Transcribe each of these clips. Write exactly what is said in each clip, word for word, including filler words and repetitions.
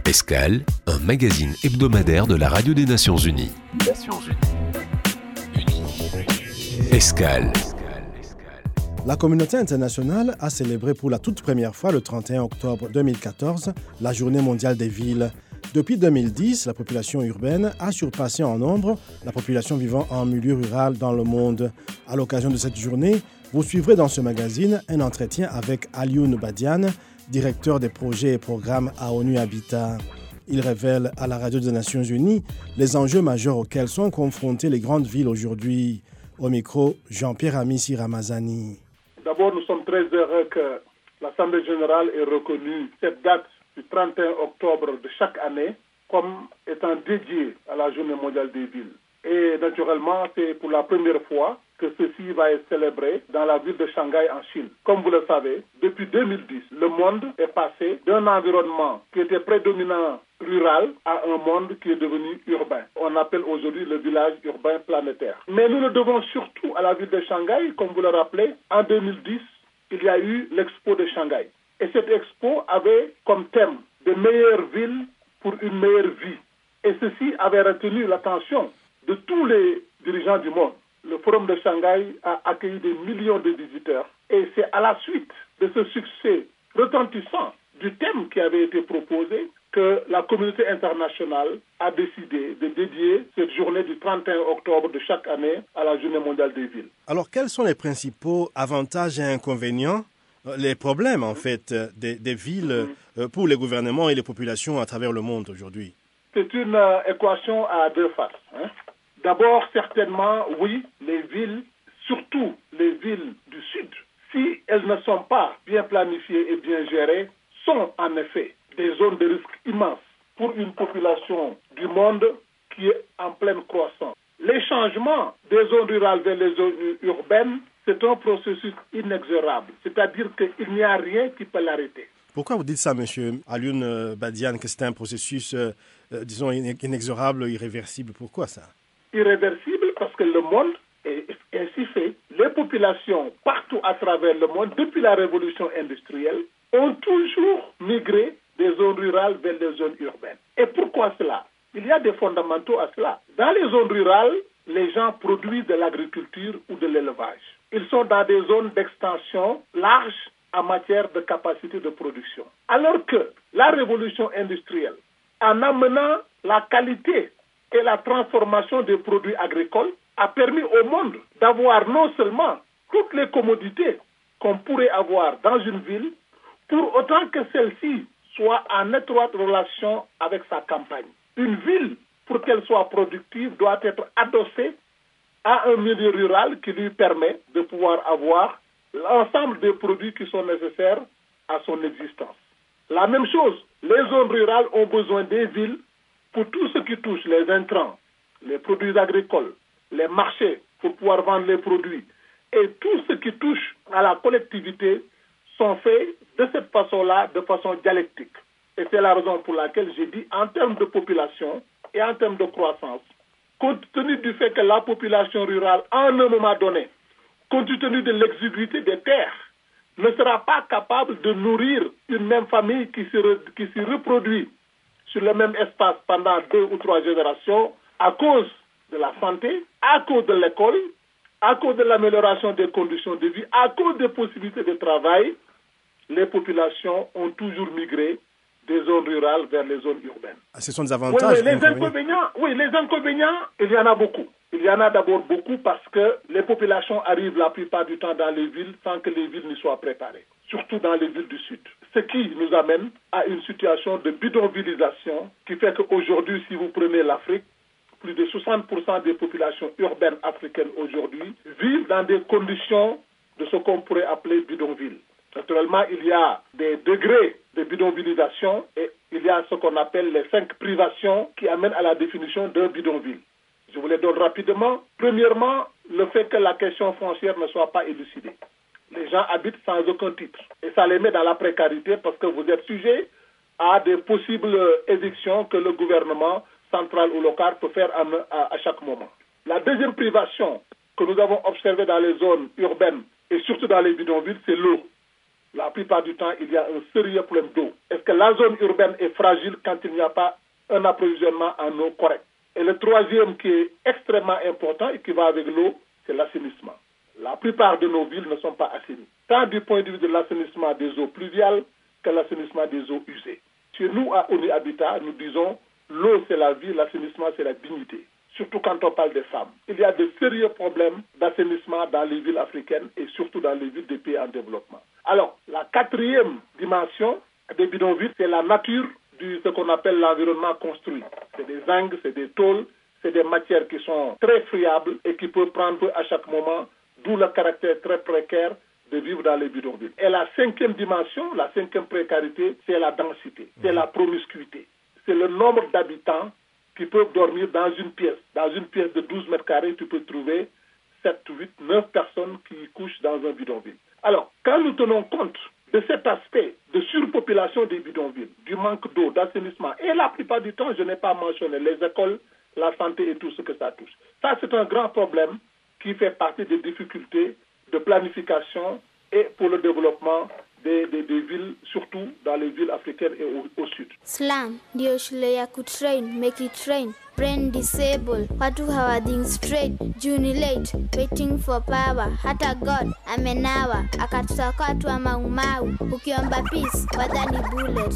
Escale, un magazine hebdomadaire de la Radio des Nations Unies. Nations Unies. Escale. La communauté internationale a célébré pour la toute première fois le trente et un octobre deux mille quatorze la Journée mondiale des villes. Depuis deux mille dix, la population urbaine a surpassé en nombre la population vivant en milieu rural dans le monde. À l'occasion de cette journée, vous suivrez dans ce magazine un entretien avec Alioune Badiane, directeur des projets et programmes à ONU Habitat. Il révèle à la Radio des Nations Unies les enjeux majeurs auxquels sont confrontées les grandes villes aujourd'hui. Au micro, Jean-Pierre Amissi Ramazani. D'abord, nous sommes très heureux que l'Assemblée générale ait reconnu cette date du trente et un octobre de chaque année comme étant dédiée à la Journée mondiale des villes. Et naturellement, c'est pour la première fois que ceci va être célébré dans la ville de Shanghai en Chine. Comme vous le savez, depuis deux mille dix, le monde est passé d'un environnement qui était prédominant rural à un monde qui est devenu urbain. On appelle aujourd'hui le village urbain planétaire. Mais nous le devons surtout à la ville de Shanghai. Comme vous le rappelez, en deux mille dix, il y a eu l'expo de Shanghai. Et cette expo avait comme thème de meilleures villes pour une meilleure vie. Et ceci avait retenu l'attention de tous les dirigeants du monde. Le forum de Shanghai a accueilli des millions de visiteurs. Et c'est à la suite de ce succès retentissant du thème qui avait été proposé que la communauté internationale a décidé de dédier cette journée du trente et un octobre de chaque année à la Journée mondiale des villes. Alors, quels sont les principaux avantages et inconvénients, les problèmes en fait des, des villes mm-hmm. pour les gouvernements et les populations à travers le monde aujourd'hui? C'est une euh, équation à deux faces. Hein? D'abord, certainement, oui, les villes, surtout les villes du Sud, si elles ne sont pas bien planifiées et bien gérées, sont en effet des zones de risque immenses pour une population du monde qui est en pleine croissance. Les changements des zones rurales vers les zones urbaines, c'est un processus inexorable, c'est-à-dire qu'il n'y a rien qui peut l'arrêter. Pourquoi vous dites ça, M. Alioune Badiane, que c'est un processus, euh, disons, inexorable, irréversible? Pourquoi ça? Irréversible parce que le monde est ainsi fait. Les populations partout à travers le monde, depuis la révolution industrielle, ont toujours migré des zones rurales vers les zones urbaines. Et pourquoi cela? Il y a des fondamentaux à cela. Dans les zones rurales, les gens produisent de l'agriculture ou de l'élevage. Ils sont dans des zones d'extension larges en matière de capacité de production. Alors que la révolution industrielle, en amenant la qualité et la transformation des produits agricoles, a permis au monde d'avoir non seulement toutes les commodités qu'on pourrait avoir dans une ville, pour autant que celle-ci soit en étroite relation avec sa campagne. Une ville, pour qu'elle soit productive, doit être adossée à un milieu rural qui lui permet de pouvoir avoir l'ensemble des produits qui sont nécessaires à son existence. La même chose, les zones rurales ont besoin des villes pour tout ce qui touche les intrants, les produits agricoles, les marchés pour pouvoir vendre les produits. Et tout ce qui touche à la collectivité sont faits de cette façon-là, de façon dialectique. Et c'est la raison pour laquelle j'ai dit, en termes de population et en termes de croissance, compte tenu du fait que la population rurale, à un moment donné, compte tenu de l'exiguïté des terres, ne sera pas capable de nourrir une même famille qui se, re, qui se reproduit sur le même espace pendant deux ou trois générations à cause de la santé, à cause de l'école, à cause de l'amélioration des conditions de vie, à cause des possibilités de travail. Les populations ont toujours migré des zones rurales vers les zones urbaines. Ce sont des avantages. Oui, oui, les inconvénients, oui, les inconvénients, il y en a beaucoup. Il y en a d'abord beaucoup parce que les populations arrivent la plupart du temps dans les villes sans que les villes n'y soient préparées, surtout dans les villes du Sud. Ce qui nous amène à une situation de bidonvillisation qui fait qu'aujourd'hui, si vous prenez l'Afrique, plus de soixante pour cent des populations urbaines africaines aujourd'hui vivent dans des conditions de ce qu'on pourrait appeler bidonville. Naturellement, il y a des degrés de bidonvillisation et il y a ce qu'on appelle les cinq privations qui amènent à la définition d'un bidonville. Je vous les donne rapidement. Premièrement, le fait que la question foncière ne soit pas élucidée. Les gens habitent sans aucun titre. Et ça les met dans la précarité parce que vous êtes sujet à des possibles évictions que le gouvernement central ou local peut faire à, à chaque moment. La deuxième privation que nous avons observée dans les zones urbaines et surtout dans les bidonvilles, c'est l'eau. la plupart du temps, il y a un sérieux problème d'eau. Est-ce que la zone urbaine est fragile quand il n'y a pas un approvisionnement en eau correct? Et le troisième qui est extrêmement important et qui va avec l'eau, c'est l'assainissement. La plupart de nos villes ne sont pas assainies, tant du point de vue de l'assainissement des eaux pluviales que l'assainissement des eaux usées. Chez nous, à ONU Habitat, nous disons l'eau c'est la vie, l'assainissement c'est la dignité. Surtout quand on parle des femmes. Il y a de sérieux problèmes d'assainissement dans les villes africaines et surtout dans les villes des pays en développement. Alors, la quatrième dimension des bidonvilles, c'est la nature de ce qu'on appelle l'environnement construit. C'est des zincs, c'est des tôles, c'est des matières qui sont très friables et qui peuvent prendre à chaque moment, d'où le caractère très précaire de vivre dans les bidonvilles. Et la cinquième dimension, la cinquième précarité, c'est la densité, c'est la promiscuité. C'est le nombre d'habitants qui peuvent dormir dans une pièce. Dans une pièce de douze mètres carrés, tu peux trouver sept, huit, neuf personnes qui couchent dans un bidonville. Alors, quand nous tenons compte de cet aspect de surpopulation des bidonvilles, du manque d'eau, d'assainissement, et la plupart du temps, je n'ai pas mentionné les écoles, la santé et tout ce que ça touche. Ça, c'est un grand problème qui fait partie des difficultés de planification et pour le développement des, des, des villes, surtout dans les villes africaines et au, au sud. Slam, ndio shule ya kutrain, make it train, brain disable, watu hawadhing straight, juni late, waiting for power, hata God amenawa, akatutakatwa maumau, ukiomba peace, wadhani bullet.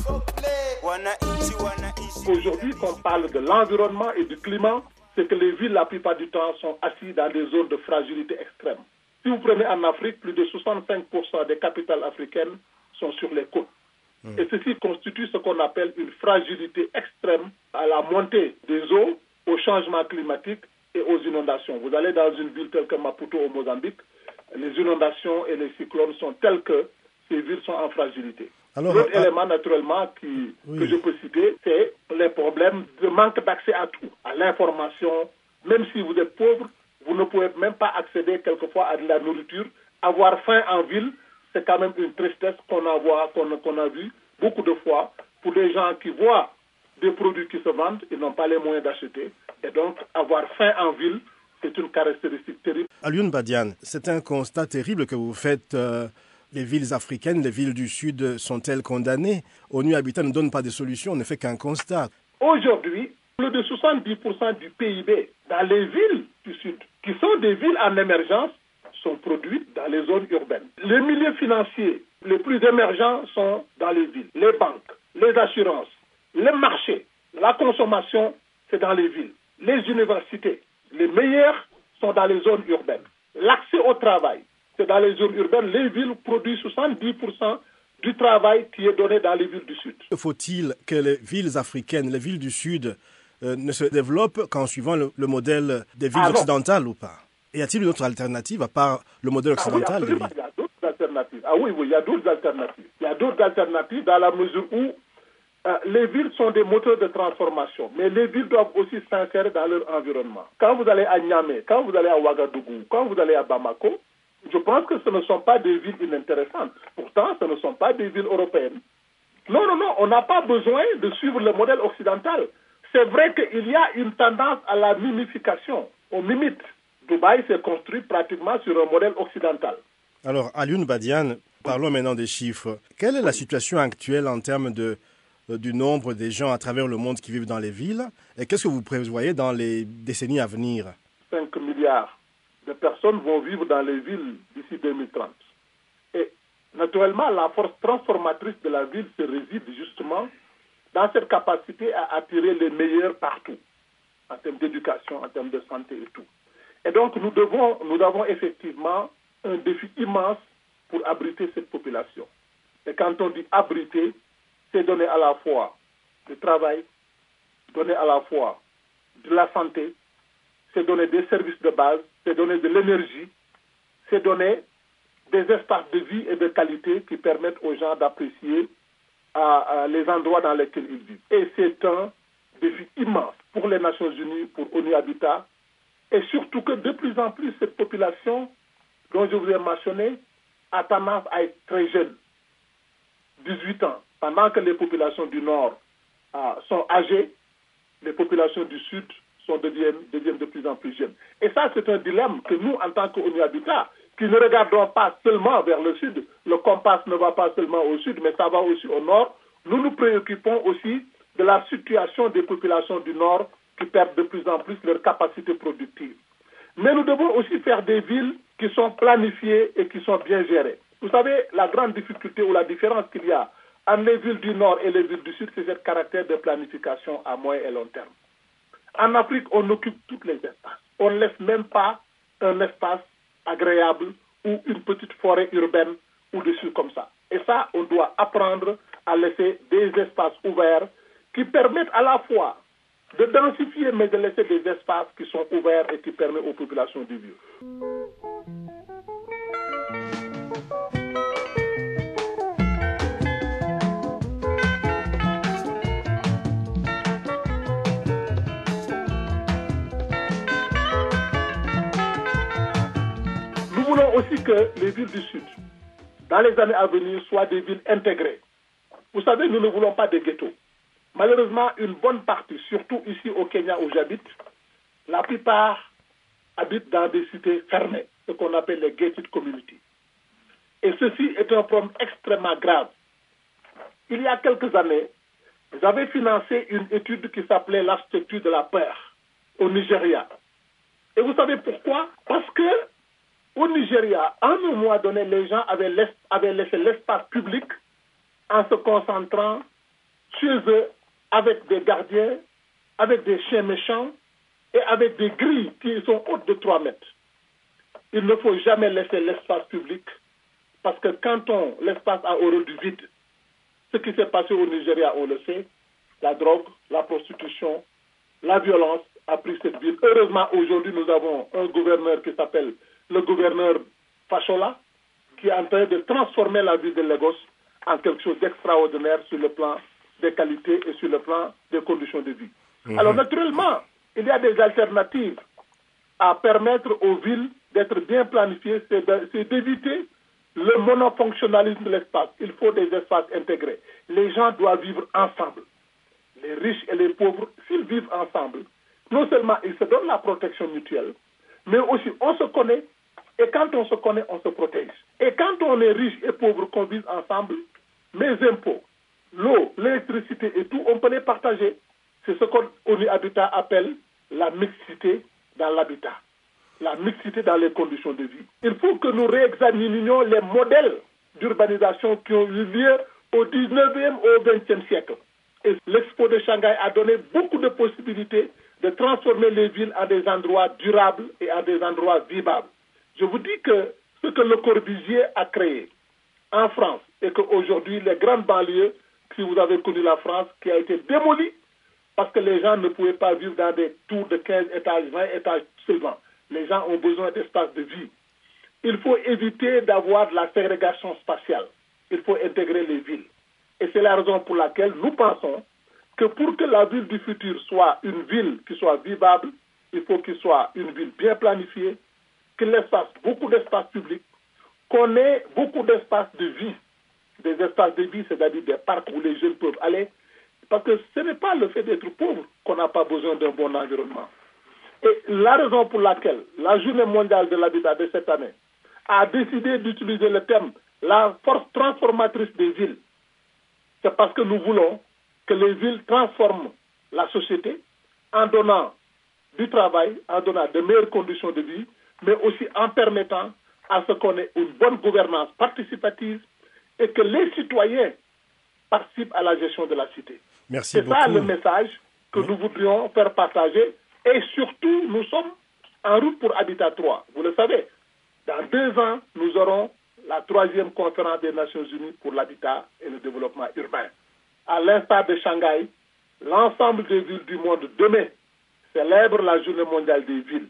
Aujourd'hui, quand on parle de l'environnement et du climat, c'est que les villes, la plupart du temps, sont assises dans des zones de fragilité extrême. Si vous prenez en Afrique, plus de soixante-cinq pour cent des capitales africaines sont sur les côtes. Mmh. Et ceci constitue ce qu'on appelle une fragilité extrême à la montée des eaux, au changement climatique et aux inondations. Vous allez dans une ville telle que Maputo au Mozambique, les inondations et les cyclones sont tels que ces villes sont en fragilité. Alors, L'autre euh, élément, naturellement, qui, oui. que je peux citer, c'est les problèmes de manque d'accès à tout, à l'information. Même si vous êtes pauvre, vous ne pouvez même pas accéder quelquefois à de la nourriture. Avoir faim en ville, c'est quand même une tristesse qu'on a, voit, qu'on, qu'on a vu beaucoup de fois. Pour des gens qui voient des produits qui se vendent, ils n'ont pas les moyens d'acheter. Et donc, avoir faim en ville, c'est une caractéristique terrible. Alioune Badiane, c'est un constat terrible que vous faites. Euh, les villes africaines, les villes du Sud sont-elles condamnées? ONU Habitat ne donne pas de solution, on ne fait qu'un constat. Aujourd'hui, plus de soixante-dix pour cent du P I B dans les villes du Sud, qui sont des villes en émergence, sont produites dans les zones urbaines. Les milieux financiers les plus émergents sont dans les villes. Les banques, les assurances, les marchés, la consommation, c'est dans les villes. Les universités, les meilleures sont dans les zones urbaines. L'accès au travail, c'est dans les zones urbaines. Les villes produisent soixante-dix pour cent du travail qui est donné dans les villes du Sud. Faut-il que les villes africaines, les villes du Sud, euh, ne se développent qu'en suivant le, le modèle des villes ah occidentales ou pas? Y a-t-il une autre alternative à part le modèle occidental? Ah oui, absolument, il y a d'autres alternatives. Ah oui, oui, il y a d'autres alternatives. Il y a d'autres alternatives dans la mesure où euh, les villes sont des moteurs de transformation, mais les villes doivent aussi s'insérer dans leur environnement. Quand vous allez à Niamey, quand vous allez à Ouagadougou, quand vous allez à Bamako, je pense que ce ne sont pas des villes inintéressantes. Pourtant, ce ne sont pas des villes européennes. Non, non, non, on n'a pas besoin de suivre le modèle occidental. C'est vrai qu'il y a une tendance à la mimification. On mimite. Dubaï s'est construit pratiquement sur un modèle occidental. Alors, Alioune Badiane, parlons maintenant des chiffres. Quelle est la situation actuelle en termes de, euh, du nombre des gens à travers le monde qui vivent dans les villes? Et qu'est-ce que vous prévoyez dans les décennies à venir? cinq milliards de personnes vont vivre dans les villes d'ici deux mille trente. Et naturellement, la force transformatrice de la ville se réside justement dans cette capacité à attirer les meilleurs partout, en termes d'éducation, en termes de santé et tout. Et donc, nous, devons, nous avons effectivement un défi immense pour abriter cette population. Et quand on dit abriter, c'est donner à la fois du travail, donner à la fois de la santé, c'est donner des services de base, c'est donner de l'énergie, c'est donner des espaces de vie et de qualité qui permettent aux gens d'apprécier à, à les endroits dans lesquels ils vivent. Et c'est un défi immense pour les Nations Unies, pour ONU Habitat, et surtout que de plus en plus, cette population dont je vous ai mentionné a tendance à être très jeune, dix-huit ans, pendant que les populations du Nord euh, sont âgées, les populations du Sud sont deviennent, deviennent de plus en plus jeunes. Et ça, c'est un dilemme que nous, en tant qu'ONU Habitat, qui ne regarderont pas seulement vers le sud. Le compas ne va pas seulement au sud, mais ça va aussi au nord. Nous nous préoccupons aussi de la situation des populations du nord qui perdent de plus en plus leur capacité productive. Mais nous devons aussi faire des villes qui sont planifiées et qui sont bien gérées. Vous savez, la grande difficulté ou la différence qu'il y a entre les villes du nord et les villes du sud, c'est ce caractère de planification à moyen et long terme. En Afrique, on occupe tous les espaces. On ne laisse même pas un espace agréable ou une petite forêt urbaine ou des choses comme ça. Et ça, on doit apprendre à laisser des espaces ouverts qui permettent à la fois de densifier, mais de laisser des espaces qui sont ouverts et qui permettent aux populations de vivre. Nous voulons aussi que les villes du Sud, dans les années à venir, soient des villes intégrées. Vous savez, nous ne voulons pas de ghettos. Malheureusement, une bonne partie, surtout ici au Kenya où j'habite, la plupart habitent dans des cités fermées, ce qu'on appelle les gated communities. Et ceci est un problème extrêmement grave. Il y a quelques années, j'avais financé une étude qui s'appelait l'architecture de la peur au Nigeria. Et vous savez pourquoi? Parce que au Nigeria, à un moment donné, les gens avaient laissé, avaient laissé l'espace public en se concentrant chez eux avec des gardiens, avec des chiens méchants et avec des grilles qui sont hautes de trois mètres. Il ne faut jamais laisser l'espace public parce que quand on, l'espace a horreur du vide, ce qui s'est passé au Nigeria, on le sait, la drogue, la prostitution, la violence a pris cette ville. Heureusement, aujourd'hui, nous avons un gouverneur qui s'appelle le gouverneur Fashola, qui est en train de transformer la ville de Lagos en quelque chose d'extraordinaire sur le plan des qualités et sur le plan des conditions de vie. Mmh. Alors naturellement, il y a des alternatives à permettre aux villes d'être bien planifiées, c'est, de, c'est d'éviter le monofonctionnalisme de l'espace. Il faut des espaces intégrés. Les gens doivent vivre ensemble. Les riches et les pauvres, s'ils vivent ensemble, non seulement ils se donnent la protection mutuelle, mais aussi on se connaît, et quand on se connaît, on se protège. Et quand on est riche et pauvre, qu'on vit ensemble, mes impôts, l'eau, l'électricité et tout, on peut les partager. C'est ce qu'O N U Habitat appelle la mixité dans l'habitat, la mixité dans les conditions de vie. Il faut que nous réexaminions les modèles d'urbanisation qui ont eu lieu au dix-neuvième et au vingtième siècle. Et l'Expo de Shanghai a donné beaucoup de possibilités de transformer les villes en des endroits durables et en des endroits vivables. Je vous dis que ce que Le Corbusier a créé en France et qu'aujourd'hui les grandes banlieues, si vous avez connu la France, qui a été démolie parce que les gens ne pouvaient pas vivre dans des tours de quinze étages, vingt étages seulement. Les gens ont besoin d'espace de vie. Il faut éviter d'avoir de la ségrégation spatiale. Il faut intégrer les villes. Et c'est la raison pour laquelle nous pensons que pour que la ville du futur soit une ville qui soit vivable, il faut qu'il soit une ville bien planifiée, qu'il l'espace beaucoup d'espace public, qu'on ait beaucoup d'espaces de vie. Des espaces de vie, c'est-à-dire des parcs où les jeunes peuvent aller. Parce que ce n'est pas le fait d'être pauvre qu'on n'a pas besoin d'un bon environnement. Et la raison pour laquelle la Journée mondiale de l'habitat de cette année a décidé d'utiliser le thème « la force transformatrice des villes », c'est parce que nous voulons que les villes transforment la société en donnant du travail, en donnant de meilleures conditions de vie, mais aussi en permettant à ce qu'on ait une bonne gouvernance participative et que les citoyens participent à la gestion de la cité. Merci C'est beaucoup. ça le message que oui. nous voudrions faire partager. Et surtout, nous sommes en route pour Habitat trois. Vous le savez, dans deux ans, nous aurons la troisième conférence des Nations Unies pour l'habitat et le développement urbain. À l'instar de Shanghai, l'ensemble des villes du monde demain célèbrent la Journée mondiale des villes.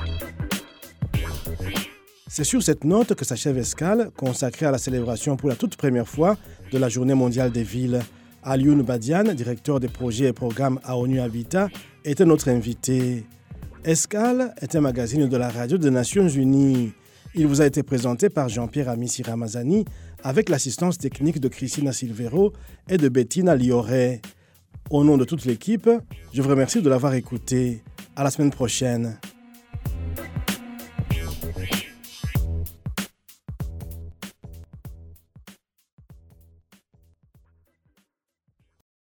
C'est sur cette note que s'achève Escale, consacrée à la célébration pour la toute première fois de la Journée mondiale des villes. Alioune Badiane, directeur des projets et programmes à O N U Habitat, était notre invité. Escale est un magazine de la radio des Nations Unies. Il vous a été présenté par Jean-Pierre Amissi Ramazani avec l'assistance technique de Christina Silvero et de Bettina Lioré. Au nom de toute l'équipe, je vous remercie de l'avoir écouté. À la semaine prochaine.